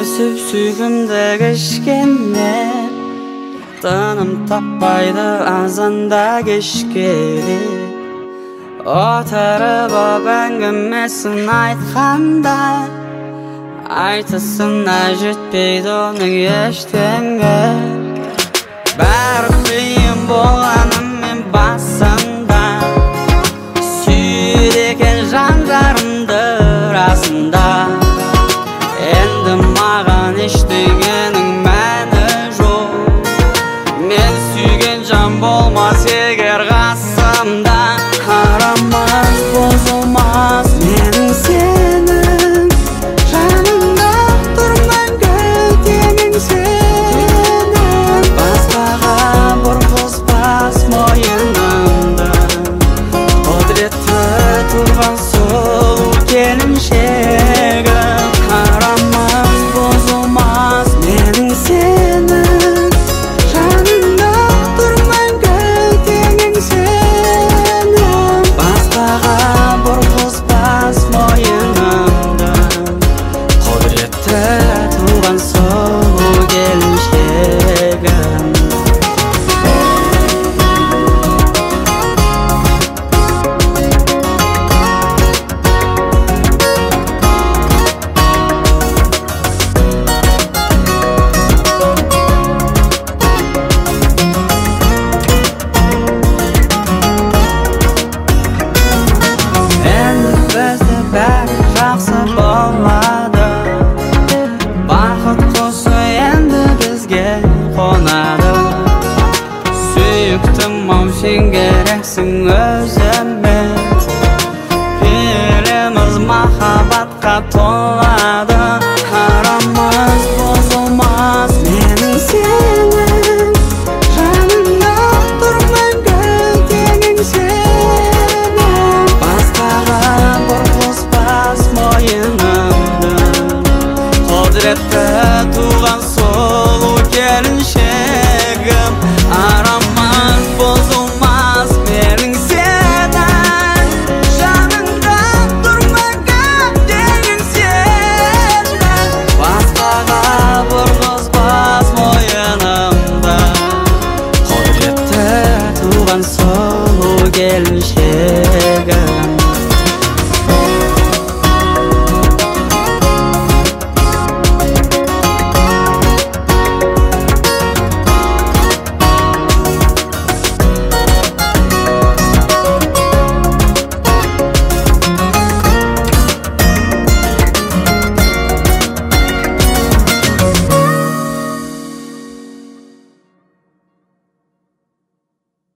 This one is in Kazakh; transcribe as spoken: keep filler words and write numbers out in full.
өсіп сүйкімді кешкенде тыным таппайды азанда кешкеде отырып ап әңгімесін айтқанда айтысына жетпейді оның ештеңе бәрі қиын болғанымен басында сүйеді екен жан жарымды расында енді маған ештеңенің мәні жоқ мен сүйген жан болмас егер қасымда қарамас бұзылмас менің сенің жаныңда тұрман теңің сенің басқаға бұрғызбас мойынымды құдіретті тұрған сұлу келіншегім қарамас бұзылмас менің сенің жаныңда тұрман теңің сенің басқаға бұрғызбас мойынымды құдіретті туған сұлу келіншегім бәрі жақсы болады бақыт құсы енді бізге қонады сүйіктім-ау сен керексің өзіме пейіліміз махаббатқа толы